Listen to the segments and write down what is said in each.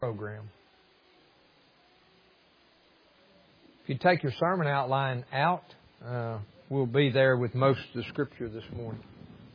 program. If you take your sermon outline out, we'll be there with most of the Scripture this morning.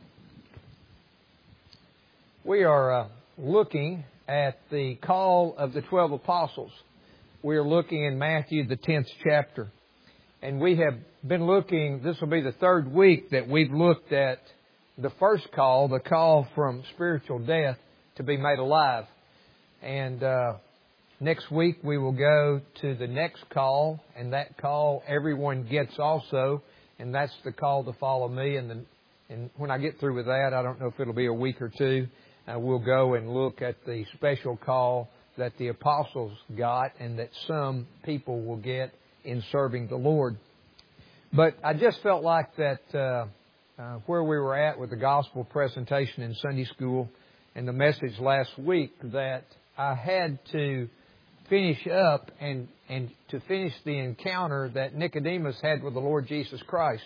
We are looking at the call of the 12 apostles. We are looking in Matthew, the 10th chapter. And we have been looking, this will be the third week that we've looked at the first call, the call from spiritual death to be made alive. And next week we will go to the next call, and that call everyone gets also, and that's the call to follow me. And when I get through with that, I don't know if it'll be a week or two, we'll go and look at the special call that the apostles got and that some people will get in serving the Lord. But I just felt like that where we were at with the gospel presentation in Sunday school and the message last week, that I had to finish up and to finish the encounter that Nicodemus had with the Lord Jesus Christ.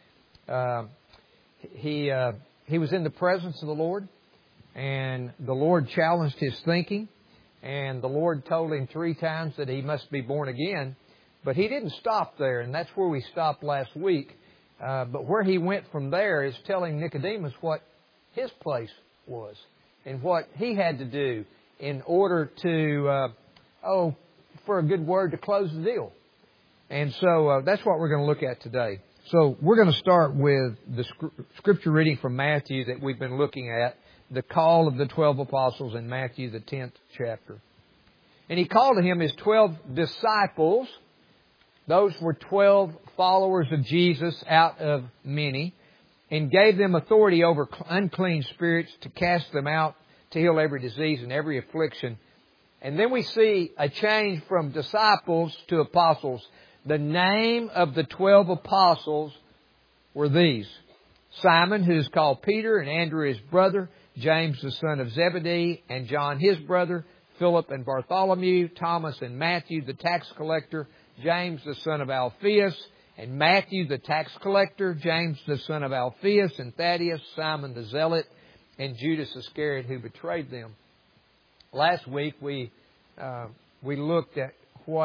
He was in the presence of the Lord, and the Lord challenged his thinking, and the Lord told him 3 times that he must be born again. But he didn't stop there, and that's where we stopped last week. But where he went from there is telling Nicodemus what his place was and what he had to do in order to, for a good word, to close the deal. And so that's what we're going to look at today. So we're going to start with the scripture reading from Matthew that we've been looking at, the call of the 12 apostles in Matthew, the 10th chapter. And he called to him his 12 disciples. Those were 12 followers of Jesus out of many, and gave them authority over unclean spirits to cast them out, to heal every disease and every affliction. And then we see a change from disciples to apostles. The name of the 12 apostles were these: Simon, who is called Peter, and Andrew his brother, James the son of Zebedee, and John his brother, Philip and Bartholomew, Thomas and Matthew the tax collector, James the son of Alphaeus, and Matthew the tax collector, James the son of Alphaeus, and Thaddeus, Simon the zealot, and Judas Iscariot who betrayed them. Last week we looked at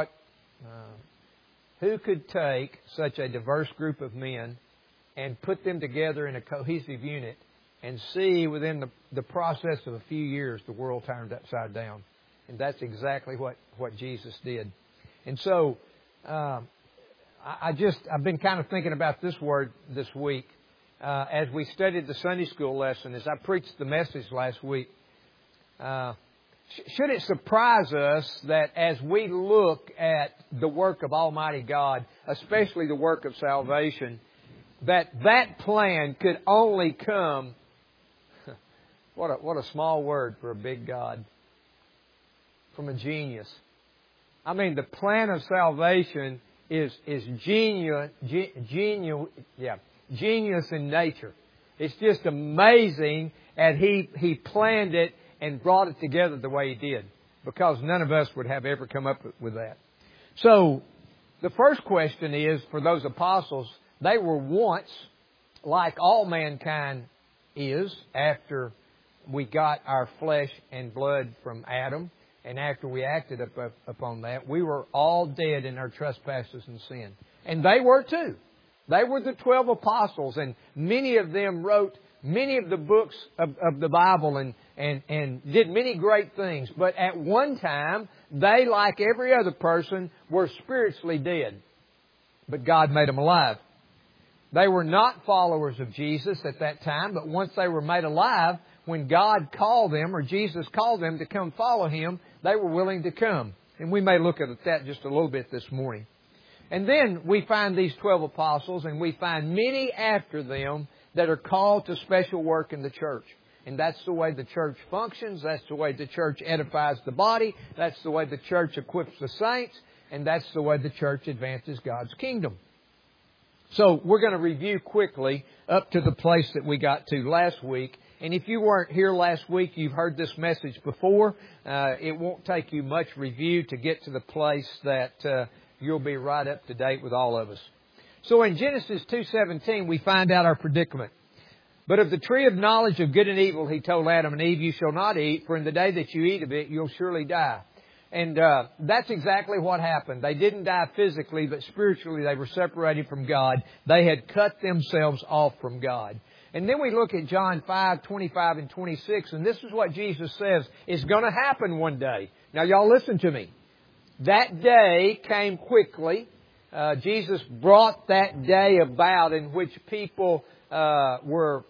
who could take such a diverse group of men and put them together in a cohesive unit and see within the process of a few years the world turned upside down. And that's exactly what Jesus did. And so I've been kind of thinking about this word this week as we studied the Sunday school lesson, as I preached the message last week. Should it surprise us that as we look at the work of Almighty God, especially the work of salvation, that plan could only come, what a small word for a big God, from a genius. I mean, the plan of salvation is genius in nature. It's just amazing, and He planned it and brought it together the way He did, because none of us would have ever come up with that. So, the first question is, for those apostles, they were once, like all mankind is, after we got our flesh and blood from Adam, and after we acted upon that, we were all dead in our trespasses and sin. And they were too. They were the 12 apostles, and many of them wrote many of the books of the Bible and did many great things. But at one time, they, like every other person, were spiritually dead. But God made them alive. They were not followers of Jesus at that time, but once they were made alive, when God called them, or Jesus called them to come follow Him, they were willing to come. And we may look at that just a little bit this morning. And then we find these 12 apostles, and we find many after them that are called to special work in the church. And that's the way the church functions. That's the way the church edifies the body. That's the way the church equips the saints. And that's the way the church advances God's kingdom. So we're going to review quickly up to the place that we got to last week. And if you weren't here last week, you've heard this message before. It won't take you much review to get to the place that you'll be right up to date with all of us. So in Genesis 2:17, we find out our predicament. But of the tree of knowledge of good and evil, He told Adam and Eve, you shall not eat, for in the day that you eat of it, you'll surely die. And that's exactly what happened. They didn't die physically, but spiritually they were separated from God. They had cut themselves off from God. And then we look at John 5:25 and 26, and this is what Jesus says is going to happen one day. Now y'all listen to me. That day came quickly. Jesus brought that day about in which people had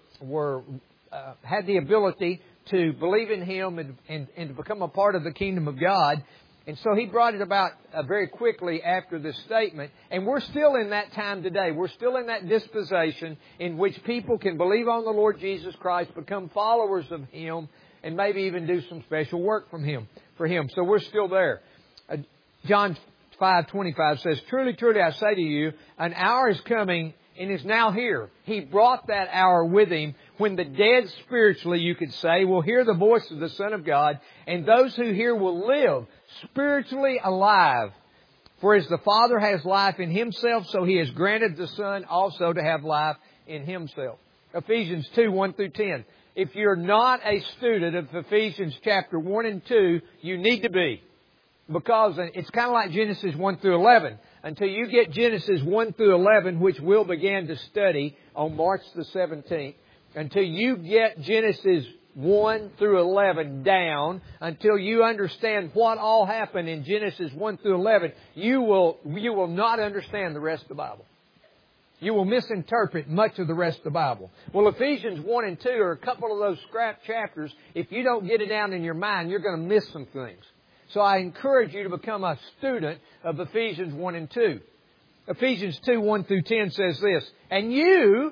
the ability to believe in Him and to become a part of the kingdom of God. And so He brought it about very quickly after this statement. And we're still in that time today. We're still in that dispensation in which people can believe on the Lord Jesus Christ, become followers of Him, and maybe even do some special work for Him. So we're still there. John 5:25 says, "Truly, truly, I say to you, an hour is coming and is now here." He brought that hour with Him when the dead spiritually, you could say, will hear the voice of the Son of God, and those who hear will live, spiritually alive. For as the Father has life in Himself, so He has granted the Son also to have life in Himself. Ephesians 2:1 through 10. If you're not a student of Ephesians chapter 1 and 2, you need to be. Because it's kind of like Genesis 1 through 11. Until you get Genesis 1 through 11, which we'll begin to study on March the 17th, until you get Genesis 1 through 11 down, until you understand what all happened in Genesis 1 through 11, you will not understand the rest of the Bible. You will misinterpret much of the rest of the Bible. Well, Ephesians 1 and 2 are a couple of those scrap chapters. If you don't get it down in your mind, you're going to miss some things. So I encourage you to become a student of Ephesians 1 and 2. Ephesians 2, 1 through 10 says this, "And you,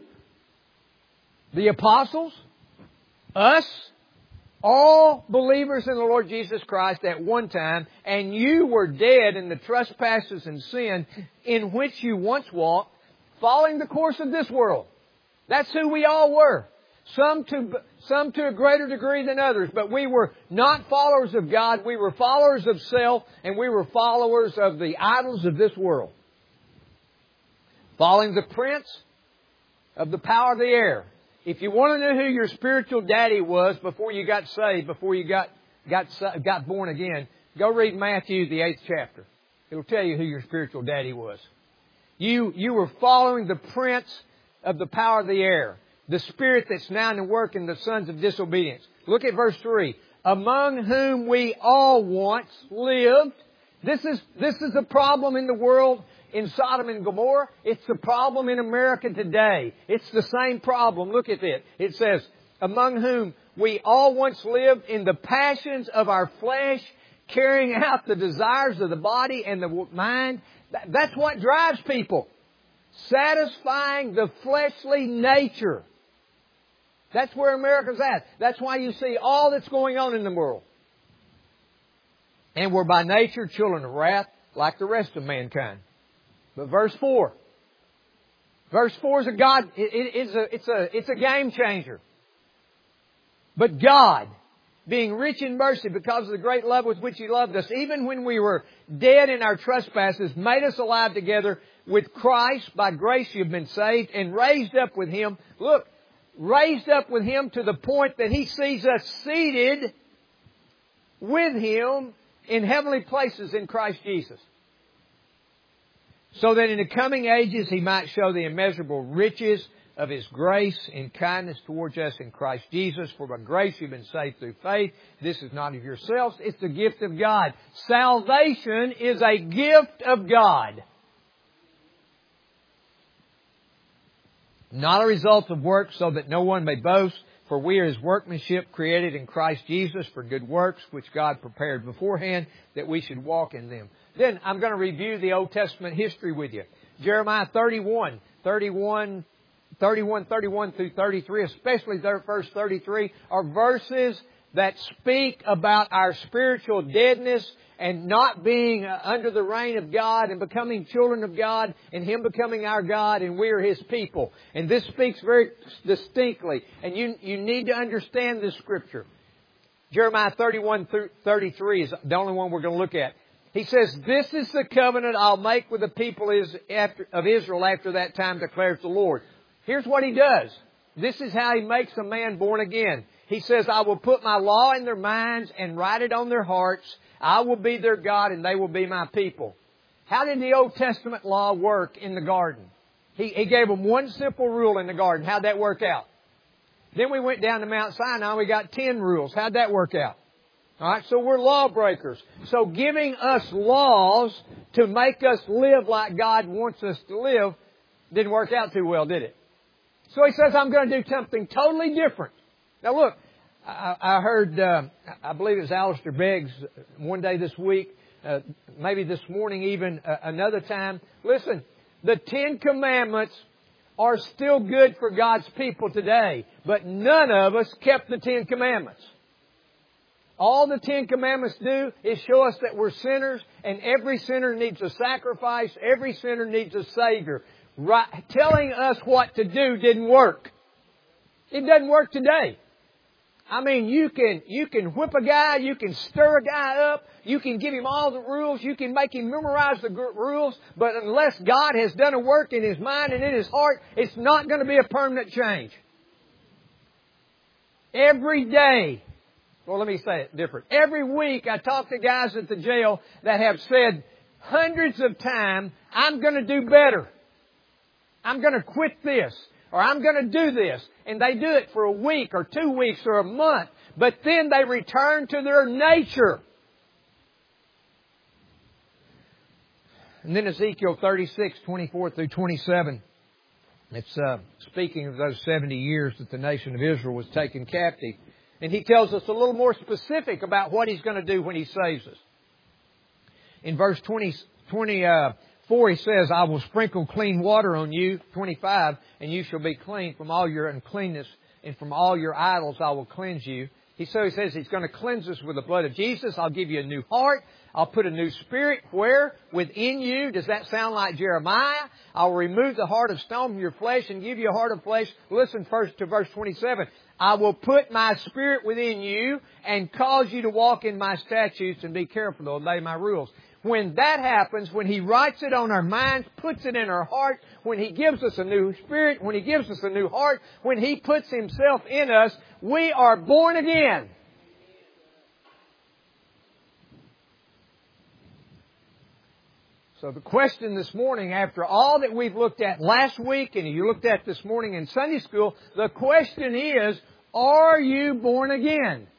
the apostles, us, all believers in the Lord Jesus Christ at one time, and you were dead in the trespasses and sin in which you once walked, following the course of this world." That's who we all were. Some to a greater degree than others, but we were not followers of God. We were followers of self, and we were followers of the idols of this world. Following the prince of the power of the air. If you want to know who your spiritual daddy was before you got saved, before you got born again, go read Matthew, the 8th chapter. It'll tell you who your spiritual daddy was. You were following the prince of the power of the air. The spirit that's now in work in the sons of disobedience. Look at verse 3. "Among whom we all once lived." This is a problem in the world in Sodom and Gomorrah. It's the problem in America today. It's the same problem. Look at it. It says, "Among whom we all once lived in the passions of our flesh, carrying out the desires of the body and the mind." That's what drives people. Satisfying the fleshly nature. That's where America's at. That's why you see all that's going on in the world. "And we're by nature children of wrath, like the rest of mankind." But verse 4. Verse 4 is it's a game changer. "But God, being rich in mercy because of the great love with which He loved us, even when we were dead in our trespasses, made us alive together with Christ. By grace you've been saved, and raised up with Him." Look, raised up with Him to the point that He sees us seated with Him in heavenly places in Christ Jesus. "So that in the coming ages He might show the immeasurable riches of His grace and kindness towards us in Christ Jesus. For by grace you've been saved through faith. This is not of yourselves, it's the gift of God." Salvation is a gift of God. "Not a result of works, so that no one may boast. For we are His workmanship, created in Christ Jesus for good works, which God prepared beforehand that we should walk in them." Then I'm going to review the Old Testament history with you. Jeremiah 31 through 33, especially verse 33, are verses that speak about our spiritual deadness and not being under the reign of God and becoming children of God and Him becoming our God and we are His people. And this speaks very distinctly. And you need to understand this Scripture. Jeremiah 31 through 33 is the only one we're going to look at. He says, "This is the covenant I'll make with the people of Israel after that time, declares the Lord." Here's what He does. This is how He makes a man born again. He says, "I will put my law in their minds and write it on their hearts. I will be their God and they will be my people. How did the Old Testament law work in the garden? He gave them one simple rule in the garden. How'd that work out? Then we went down to Mount Sinai. We got 10 rules. How'd that work out? All right, so we're lawbreakers. So giving us laws to make us live like God wants us to live didn't work out too well, did it? So He says, I'm going to do something totally different. Now look, I heard, I believe it was Alistair Beggs one day this week, maybe this morning even another time. Listen, the 10 Commandments are still good for God's people today, but none of us kept the 10 Commandments. All the 10 Commandments do is show us that we're sinners, and every sinner needs a sacrifice, every sinner needs a Savior. Right, telling us what to do didn't work. It doesn't work today. I mean, you can whip a guy, you can stir a guy up, you can give him all the rules, you can make him memorize the rules, but unless God has done a work in his mind and in his heart, it's not going to be a permanent change. Every day, well, let me say it different. Every week I talk to guys at the jail that have said hundreds of times, I'm going to do better. I'm going to quit this. Or I'm going to do this. And they do it for a week or 2 weeks or a month. But then they return to their nature. And then Ezekiel 36:24 through 27. It's speaking of those 70 years that the nation of Israel was taken captive. And he tells us a little more specific about what He's going to do when He saves us. In verse 24, He says, I will sprinkle clean water on you, 25, and you shall be clean from all your uncleanness, and from all your idols I will cleanse you. He says He's going to cleanse us with the blood of Jesus. I'll give you a new heart. I'll put a new spirit where? Within you. Does that sound like Jeremiah? I'll remove the heart of stone from your flesh and give you a heart of flesh. Listen first to verse 27. I will put my spirit within you and cause you to walk in my statutes and be careful to obey my rules. When that happens, when He writes it on our minds, puts it in our heart, when He gives us a new spirit, when He gives us a new heart, when He puts Himself in us, we are born again. So the question this morning, after all that we've looked at last week and you looked at this morning in Sunday school, the question is, are you born again?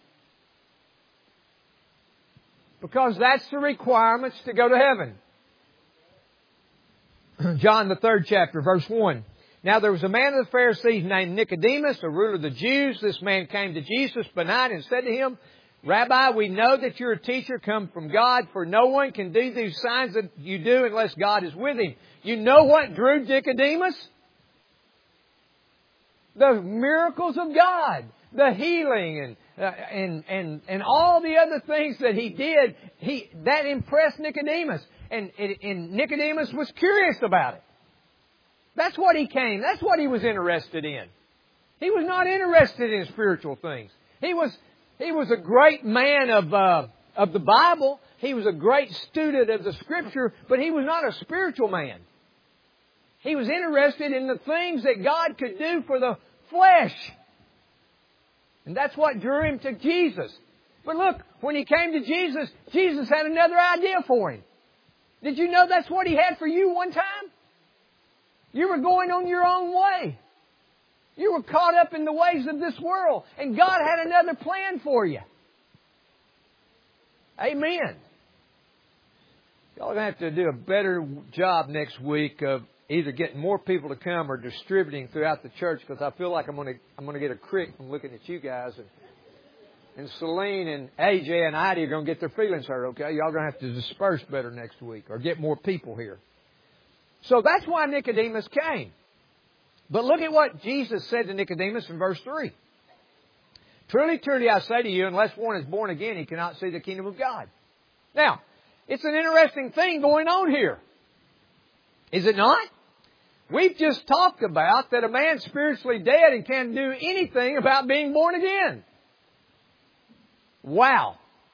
Because that's the requirements to go to heaven. John the 3rd chapter, verse 1. Now there was a man of the Pharisees named Nicodemus, a ruler of the Jews. This man came to Jesus by night and said to Him, Rabbi, we know that you're a teacher come from God, for no one can do these signs that you do unless God is with him. You know what drew Nicodemus? The miracles of God, the healing and all the other things that He did, that impressed Nicodemus. And Nicodemus was curious about it. That's what he came. That's what he was interested in. He was not interested in spiritual things. He was a great man of the Bible. He was a great student of the Scripture, but he was not a spiritual man. He was interested in the things that God could do for the flesh. And that's what drew him to Jesus. But look, when he came to Jesus, Jesus had another idea for him. Did you know that's what He had for you one time? You were going on your own way. You were caught up in the ways of this world. And God had another plan for you. Amen. Y'all are going to have to do a better job next week of either getting more people to come or distributing throughout the church, because I feel like I'm going to get a crick from looking at you guys. And Celine and AJ and Heidi are going to get their feelings hurt, okay? Y'all are going to have to disperse better next week or get more people here. So that's why Nicodemus came. But look at what Jesus said to Nicodemus in verse 3. Truly, truly, I say to you, unless one is born again, he cannot see the kingdom of God. Now, it's an interesting thing going on here. Is it not? We've just talked about that a man's spiritually dead and can't do anything about being born again. Wow.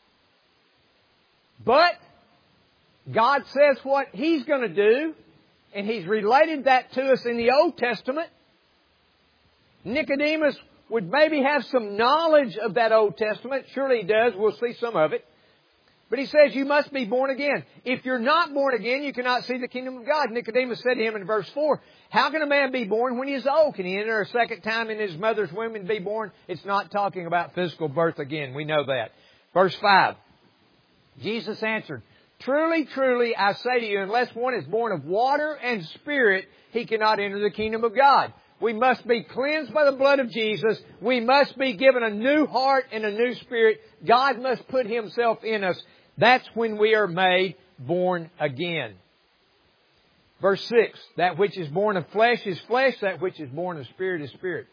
But God says what He's going to do, and He's related that to us in the Old Testament. Nicodemus would maybe have some knowledge of that Old Testament. Surely he does. We'll see some of it. But He says you must be born again. If you're not born again, you cannot see the kingdom of God. Nicodemus said to Him in verse 4, how can a man be born when he is old? Can he enter a second time in his mother's womb and be born? It's not talking about physical birth again. We know that. Verse 5. Jesus answered, truly, truly, I say to you, unless one is born of water and Spirit, he cannot enter the kingdom of God. We must be cleansed by the blood of Jesus. We must be given a new heart and a new spirit. God must put Himself in us. That's when we are made born again. Verse 6, that which is born of flesh is flesh, that which is born of spirit is spirit.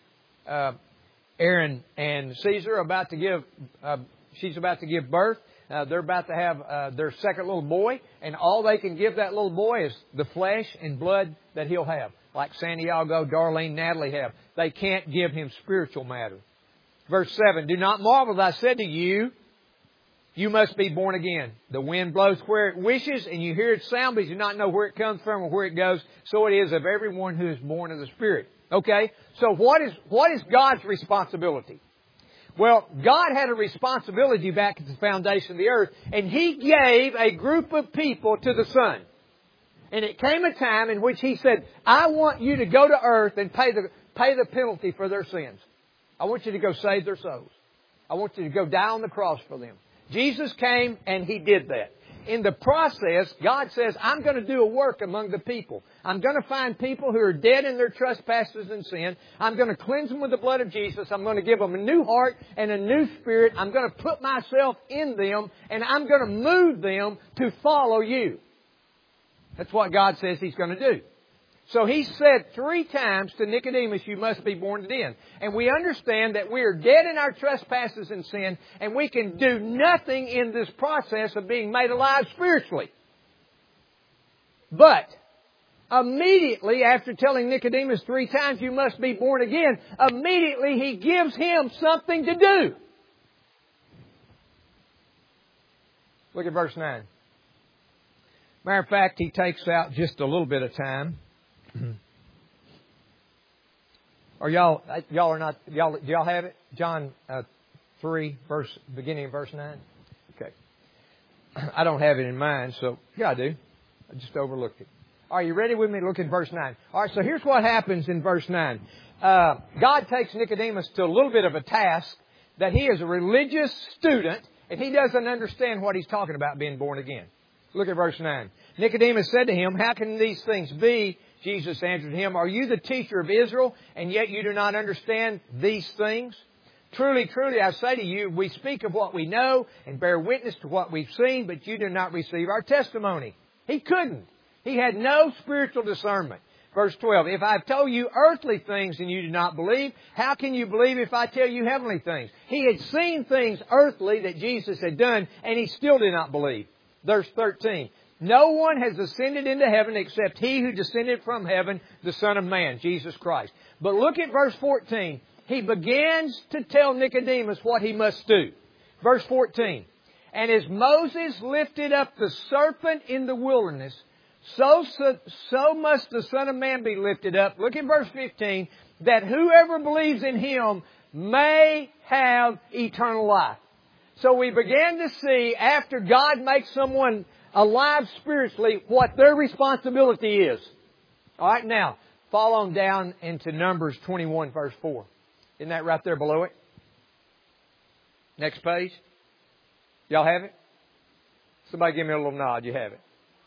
Aaron and Caesar are about to give, she's about to give birth. They're about to have their second little boy, and all they can give that little boy is the flesh and blood that he'll have. Like Santiago, Darlene, Natalie have. They can't give him spiritual matter. Verse 7, do not marvel that I said to you, you must be born again. The wind blows where it wishes, and you hear its sound, but you do not know where it comes from or where it goes. So it is of everyone who is born of the Spirit. Okay? So what is God's responsibility? Well, God had a responsibility back at the foundation of the earth, and He gave a group of people to the Son. And it came a time in which He said, I want you to go to earth and pay the penalty for their sins. I want you to go save their souls. I want you to go die on the cross for them. Jesus came and He did that. In the process, God says, I'm going to do a work among the people. I'm going to find people who are dead in their trespasses and sin. I'm going to cleanse them with the blood of Jesus. I'm going to give them a new heart and a new spirit. I'm going to put myself in them, and I'm going to move them to follow you. That's what God says He's going to do. So He said 3 times to Nicodemus, you must be born again. And we understand that we are dead in our trespasses and sin, and we can do nothing in this process of being made alive spiritually. But immediately after telling Nicodemus 3 times, you must be born again, immediately He gives him something to do. Look at verse 9. Matter of fact, He takes out just a little bit of time. Or do y'all have it? John 3, beginning of verse 9? Okay. I don't have it in mind, so yeah, I do. I just overlooked it. Are you ready with me to look at verse 9? All right, so here's what happens in verse 9. God takes Nicodemus to a little bit of a task that he is a religious student, and he doesn't understand what he's talking about being born again. Look at verse 9. Nicodemus said to Him, how can these things be? Jesus answered him, are you the teacher of Israel, and yet you do not understand these things? Truly, truly, I say to you, we speak of what we know and bear witness to what we've seen, but you do not receive our testimony. He couldn't. He had no spiritual discernment. Verse 12, if I've told you earthly things and you do not believe, how can you believe if I tell you heavenly things? He had seen things earthly that Jesus had done, and he still did not believe. Verse 13, no one has ascended into heaven except He who descended from heaven, the Son of Man, Jesus Christ. But look at verse 14. He begins to tell Nicodemus what he must do. Verse 14. And as Moses lifted up the serpent in the wilderness, so must the Son of Man be lifted up. Look at verse 15. That whoever believes in Him may have eternal life. So we began to see, after God makes someone alive spiritually, what their responsibility is. All right, now, fall on down into Numbers 21, verse 4. Isn't that right there below it? Next page. Y'all have it? Somebody give me a little nod. You have it.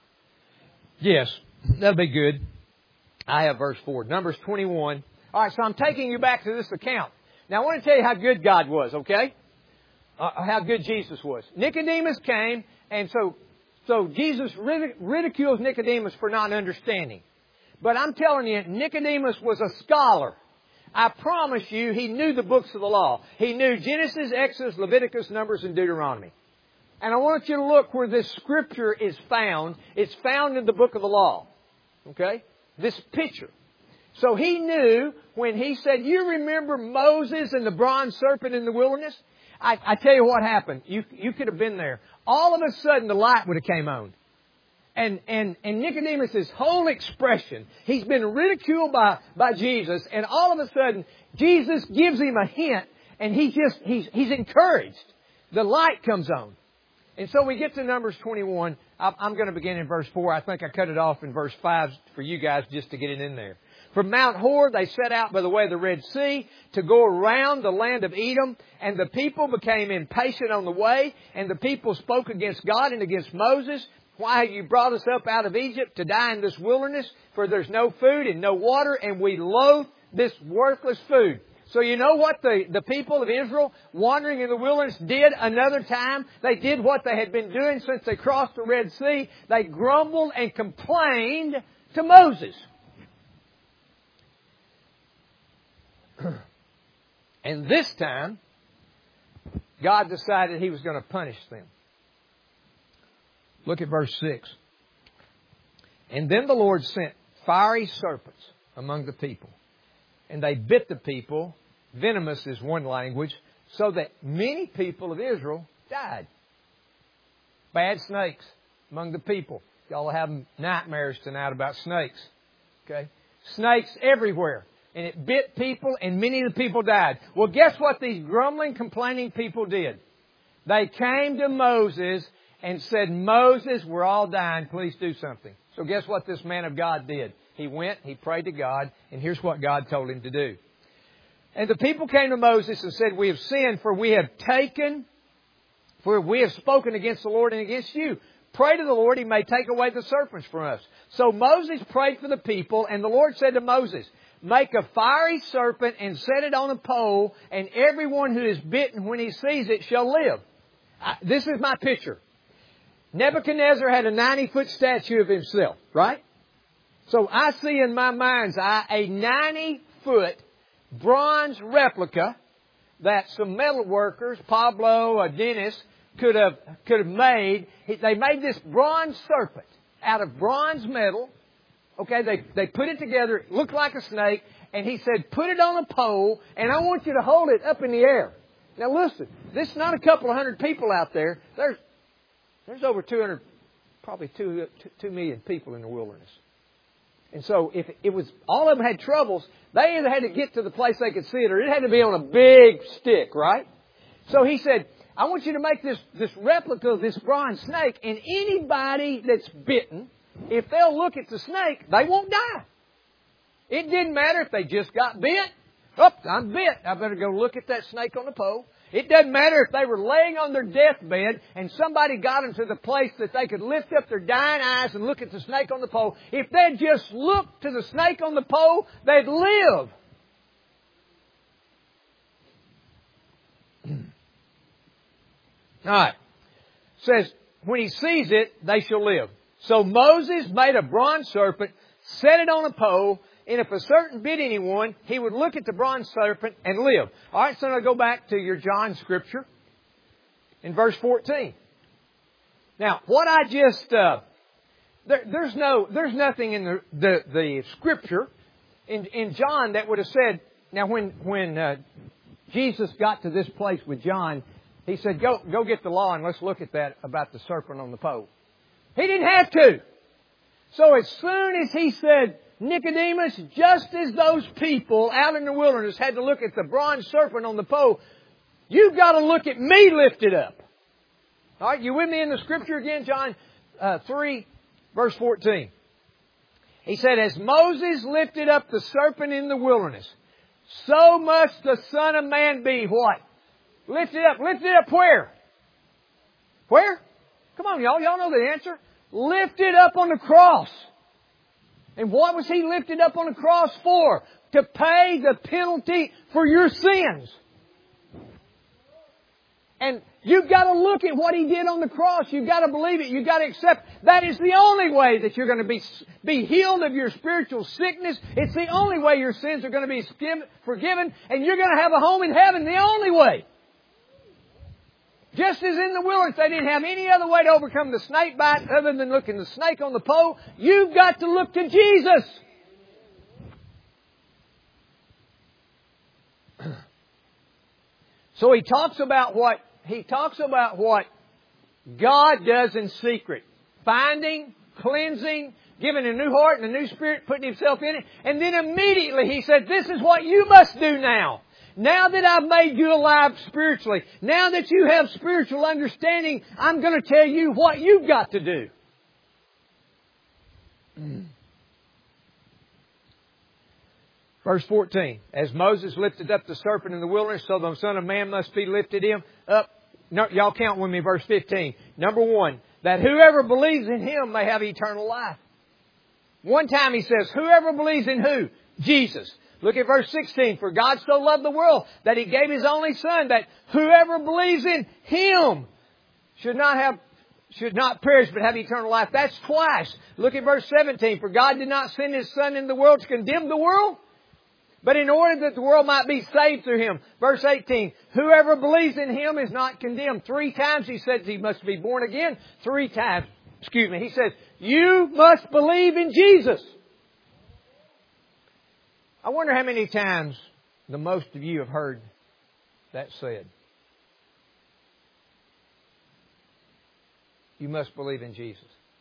Yes, that'll be good. I have verse 4. Numbers 21. All right, so I'm taking you back to this account. Now, I want to tell you how good God was, okay? How good Jesus was. Nicodemus came, and so Jesus ridicules Nicodemus for not understanding. But I'm telling you, Nicodemus was a scholar. I promise you, he knew the books of the law. He knew Genesis, Exodus, Leviticus, Numbers, and Deuteronomy. And I want you to look where this scripture is found. It's found in the book of the law. Okay? This picture. So he knew when he said, you remember Moses and the bronze serpent in the wilderness? I tell you what happened. You could have been there. All of a sudden, the light would have came on. And Nicodemus' whole expression, he's been ridiculed by Jesus, and all of a sudden, Jesus gives him a hint, and he's encouraged. The light comes on. And so we get to Numbers 21. I'm going to begin in verse 4. I think I cut it off in verse 5 for you guys just to get it in there. From Mount Hor, they set out by the way of the Red Sea to go around the land of Edom. And the people became impatient on the way. And the people spoke against God and against Moses. Why have you brought us up out of Egypt to die in this wilderness? For there's no food and no water, and we loathe this worthless food. So you know what the people of Israel wandering in the wilderness did another time? They did what they had been doing since they crossed the Red Sea. They grumbled and complained to Moses. And this time, God decided He was going to punish them. Look at verse 6. And then the Lord sent fiery serpents among the people. And they bit the people, venomous is one language, so that many people of Israel died. Bad snakes among the people. Y'all have nightmares tonight about snakes. Okay? Snakes everywhere. And it bit people, and many of the people died. Well, guess what these grumbling, complaining people did? They came to Moses and said, Moses, we're all dying. Please do something. So guess what this man of God did? He went, he prayed to God, and here's what God told him to do. And the people came to Moses and said, we have sinned, for we have spoken against the Lord and against you. Pray to the Lord, He may take away the serpents from us. So Moses prayed for the people, and the Lord said to Moses, make a fiery serpent and set it on a pole, and everyone who is bitten when he sees it shall live. This is my picture. Nebuchadnezzar had a 90-foot statue of himself, right? So I see in my mind's eye a 90-foot bronze replica that some metal workers, Pablo, Dennis, could have made. They made this bronze serpent out of bronze metal. Okay, they put it together. It looked like a snake. And he said, put it on a pole, and I want you to hold it up in the air. Now listen, this is not a couple of hundred people out there. There's over 200, probably 2 million people in the wilderness. And so if it was, all of them had troubles, they either had to get to the place they could see it, or it had to be on a big stick, right? So he said, I want you to make this replica of this bronze snake, and anybody that's bitten, if they'll look at the snake, they won't die. It didn't matter if they just got bit. Oh, I'm bit. I better go look at that snake on the pole. It doesn't matter if they were laying on their deathbed and somebody got them to the place that they could lift up their dying eyes and look at the snake on the pole. If they'd just look to the snake on the pole, they'd live. All right. It says, when he sees it, they shall live. So Moses made a bronze serpent, set it on a pole, and if a serpent bit anyone, he would look at the bronze serpent and live. All right, so now go back to your John scripture in verse 14. Now, what I just there's nothing in the scripture in John that would have said. Now, when Jesus got to this place with John, he said, "Go get the law and let's look at that about the serpent on the pole." He didn't have to. So as soon as he said, Nicodemus, just as those people out in the wilderness had to look at the bronze serpent on the pole, you've got to look at me lifted up. All right, you with me in the scripture again? John 3, verse 14. He said, as Moses lifted up the serpent in the wilderness, so must the Son of Man be what? Lifted up. Lifted up where? Where? Come on, y'all. Y'all know the answer. Lifted up on the cross. And what was He lifted up on the cross for? To pay the penalty for your sins. And you've got to look at what He did on the cross. You've got to believe it. You've got to accept that is the only way that you're going to be healed of your spiritual sickness. It's the only way your sins are going to be forgiven. And you're going to have a home in heaven. The only way. Just as in the wilderness, they didn't have any other way to overcome the snake bite other than looking the snake on the pole. You've got to look to Jesus. So he talks about what God does in secret. Finding, cleansing, giving a new heart and a new spirit, putting Himself in it. And then immediately He said, this is what you must do now. Now that I've made you alive spiritually, now that you have spiritual understanding, I'm going to tell you what you've got to do. Verse 14, as Moses lifted up the serpent in the wilderness, so the Son of Man must be lifted up. No, y'all count with me, verse 15. Number 1, that whoever believes in Him may have eternal life. One time He says, whoever believes in who? Jesus. Look at verse 16. For God so loved the world that He gave His only Son, that whoever believes in Him should not perish but have eternal life. That's twice. Look at verse 17. For God did not send His Son into the world to condemn the world, but in order that the world might be saved through Him. Verse 18, whoever believes in Him is not condemned. 3 times He says he must be born again. 3 times, He says, you must believe in Jesus. I wonder how many times the most of you have heard that said. You must believe in Jesus.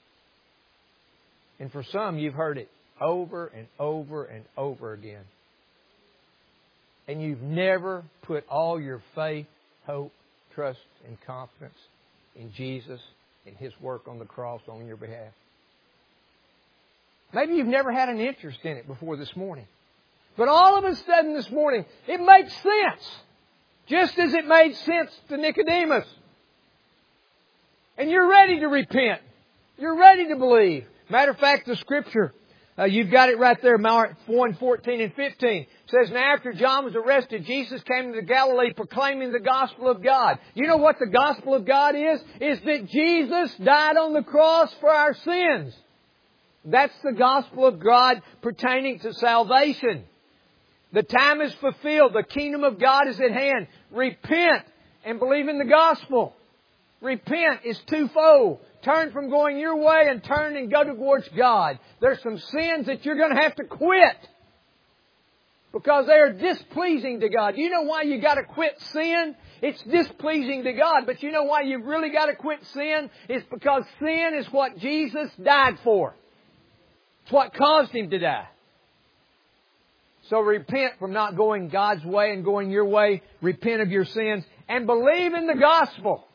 And for some, you've heard it over and over and over again. And you've never put all your faith, hope, trust, and confidence in Jesus and His work on the cross on your behalf. Maybe you've never had an interest in it before this morning. But all of a sudden this morning, it makes sense. Just as it made sense to Nicodemus. And you're ready to repent. You're ready to believe. Matter of fact, the Scripture, you've got it right there, Mark 1:14 and 15. Says, now after John was arrested, Jesus came to Galilee proclaiming the gospel of God. You know what the gospel of God is? Is that Jesus died on the cross for our sins. That's the gospel of God pertaining to salvation. The time is fulfilled. The kingdom of God is at hand. Repent and believe in the gospel. Repent is twofold. Turn from going your way and turn and go towards God. There's some sins that you're going to have to quit because they are displeasing to God. You know why you got to quit sin? It's displeasing to God. But you know why you've really got to quit sin? It's because sin is what Jesus died for. It's what caused Him to die. So repent from not going God's way and going your way. Repent of your sins and believe in the gospel.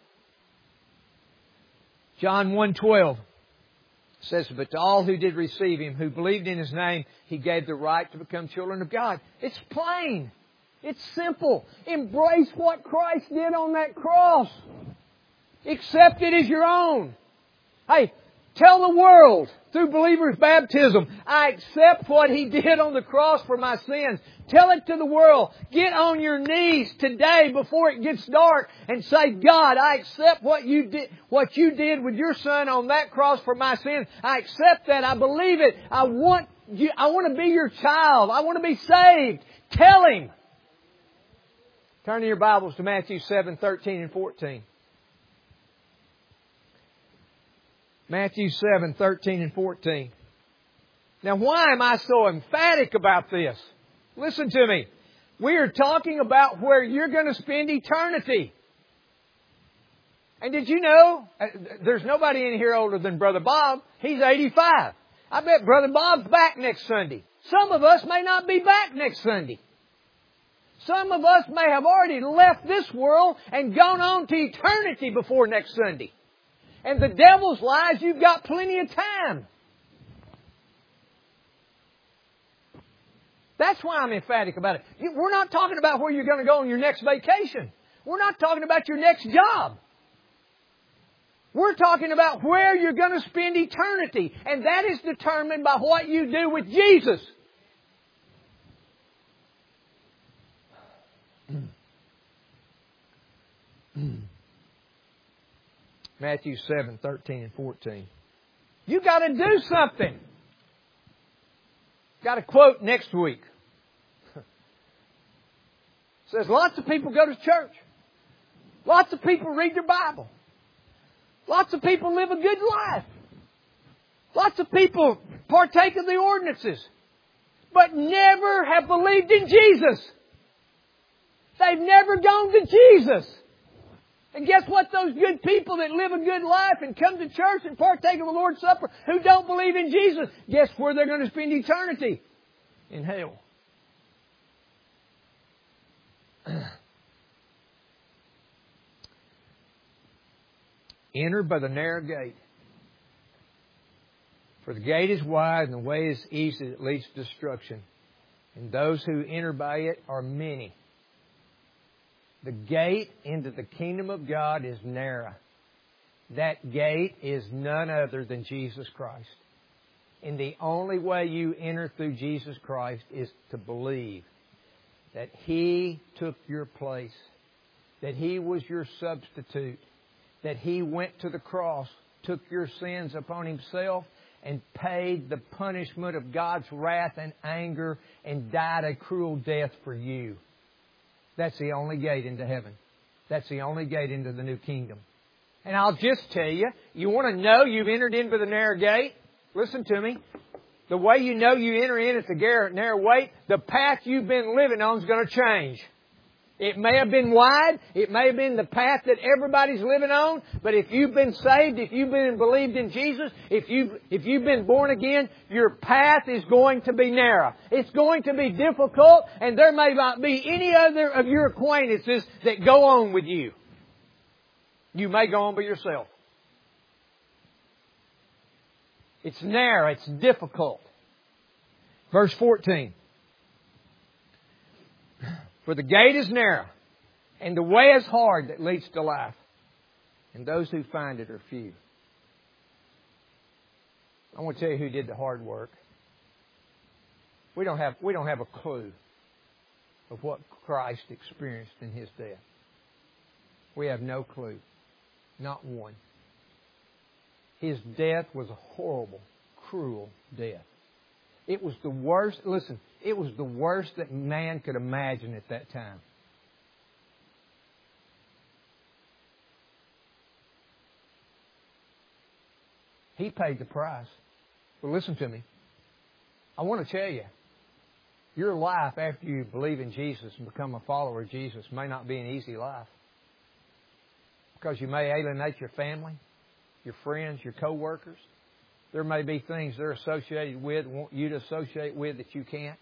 John 1:12 says, but to all who did receive Him, who believed in His name, He gave the right to become children of God. It's plain. It's simple. Embrace what Christ did on that cross. Accept it as your own. Hey, tell the world through believers' baptism, I accept what He did on the cross for my sins. Tell it to the world. Get on your knees today before it gets dark and say, God, I accept what you did with your Son on that cross for my sins. I accept that. I believe it. I want to be your child. I want to be saved. Tell Him. Turn to your Bibles to Matthew 7:13 and 14. Matthew 7:13 and 14. Now, why am I so emphatic about this? Listen to me. We are talking about where you're going to spend eternity. And did you know, there's nobody in here older than Brother Bob. He's 85. I bet Brother Bob's back next Sunday. Some of us may not be back next Sunday. Some of us may have already left this world and gone on to eternity before next Sunday. And the devil's lies, you've got plenty of time. That's why I'm emphatic about it. We're not talking about where you're going to go on your next vacation. We're not talking about your next job. We're talking about where you're going to spend eternity. And that is determined by what you do with Jesus. Matthew 7:13 and 14. You got to do something. Got a quote next week. It says, lots of people go to church. Lots of people read their Bible. Lots of people live a good life. Lots of people partake of the ordinances. But never have believed in Jesus. They've never gone to Jesus. And guess what? Those good people that live a good life and come to church and partake of the Lord's Supper who don't believe in Jesus, guess where they're going to spend eternity? In hell. Enter by the narrow gate. For the gate is wide and the way is easy that leads to destruction. And those who enter by it are many. The gate into the kingdom of God is narrow. That gate is none other than Jesus Christ. And the only way you enter through Jesus Christ is to believe that He took your place, that He was your substitute, that He went to the cross, took your sins upon Himself, and paid the punishment of God's wrath and anger and died a cruel death for you. That's the only gate into heaven. That's the only gate into the new kingdom. And I'll just tell you, you want to know you've entered in by the narrow gate? Listen to me. The way you know you enter in at the narrow way, the path you've been living on is going to change. It may have been wide. It may have been the path that everybody's living on. But if you've been saved, if you've been believed in Jesus, if you've been born again, your path is going to be narrow. It's going to be difficult, and there may not be any other of your acquaintances that go on with you. You may go on by yourself. It's narrow. It's difficult. Verse 14. For the gate is narrow, and the way is hard that leads to life, and those who find it are few. I want to tell you who did the hard work. We don't have a clue of what Christ experienced in His death. We have no clue. Not one. His death was a horrible, cruel death. It was the worst, listen, it was the worst that man could imagine at that time. He paid the price. But listen to me. I want to tell you, your life after you believe in Jesus and become a follower of Jesus may not be an easy life. Because you may alienate your family, your friends, your co-workers. There may be things they're associated with, want you to associate with that you can't.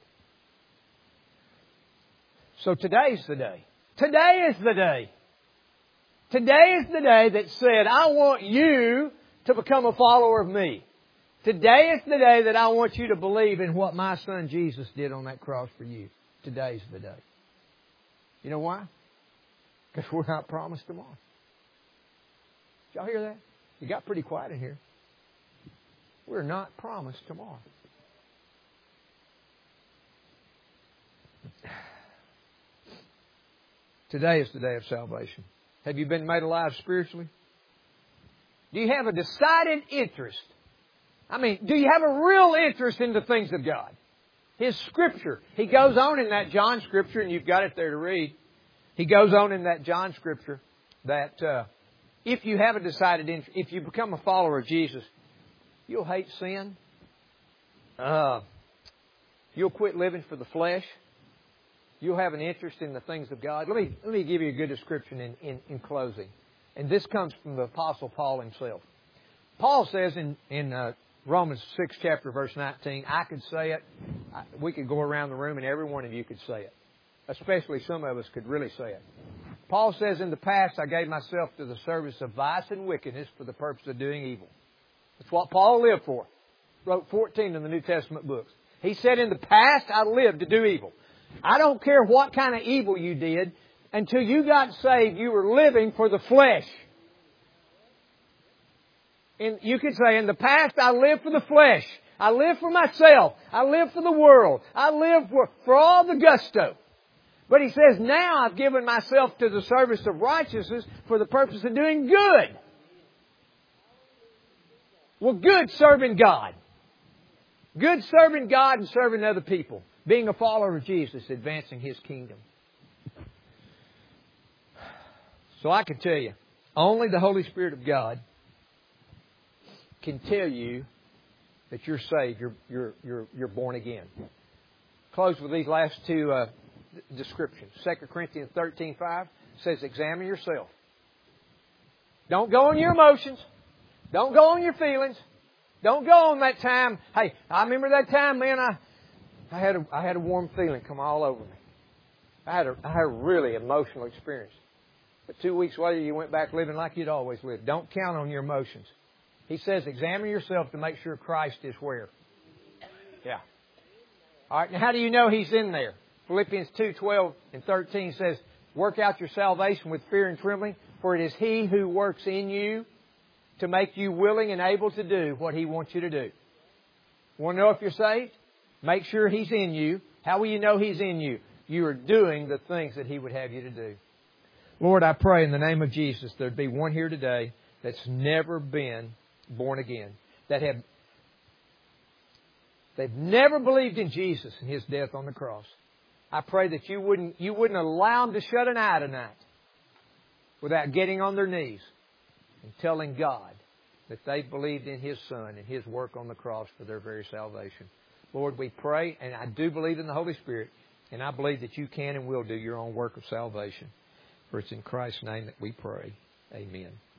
So today's the day. Today is the day. Today is the day that said, I want you to become a follower of me. Today is the day that I want you to believe in what my Son Jesus did on that cross for you. Today's the day. You know why? Because we're not promised tomorrow. Did y'all hear that? You got pretty quiet in here. We're not promised tomorrow. Today is the day of salvation. Have you been made alive spiritually? Do you have a decided interest? I mean, do you have a real interest in the things of God? His Scripture. He goes on in that John Scripture, and you've got it there to read. He goes on in that John Scripture that if you have a decided interest, if you become a follower of Jesus, you'll hate sin. You'll quit living for the flesh. You'll have an interest in the things of God. Let me give you a good description in closing. And this comes from the Apostle Paul himself. Paul says in Romans 6 chapter verse 19, I could say it. We could go around the room and every one of you could say it. Especially some of us could really say it. Paul says, in the past I gave myself to the service of vice and wickedness for the purpose of doing evil. That's what Paul lived for. Wrote 14 in the New Testament books. He said, in the past I lived to do evil. I don't care what kind of evil you did. Until you got saved, you were living for the flesh. And you could say, in the past I lived for the flesh. I lived for myself. I lived for the world. I lived for all the gusto. But he says, now I've given myself to the service of righteousness for the purpose of doing good. Well, good serving God. Good serving God and serving other people. Being a follower of Jesus, advancing His kingdom. So I can tell you, only the Holy Spirit of God can tell you that you're saved, you're born again. Close with these last two descriptions. 2 Corinthians 13:5 says, examine yourself. Don't go on your emotions. Don't go on your feelings. Don't go on that time. Hey, I remember that time, man, I had a warm feeling come all over me. I had a really emotional experience. But 2 weeks later, you went back living like you'd always lived. Don't count on your emotions. He says, examine yourself to make sure Christ is where? Yeah. All right, now how do you know He's in there? Philippians 2:12 and 13 says, work out your salvation with fear and trembling, for it is He who works in you to make you willing and able to do what He wants you to do. Want to know if you're saved? Make sure He's in you. How will you know He's in you? You are doing the things that He would have you to do. Lord, I pray in the name of Jesus there'd be one here today that's never been born again. They've never believed in Jesus and His death on the cross. I pray that you wouldn't allow them to shut an eye tonight without getting on their knees and telling God that they believed in His Son and His work on the cross for their very salvation. Lord, we pray, and I do believe in the Holy Spirit, and I believe that you can and will do your own work of salvation. For it's in Christ's name that we pray. Amen.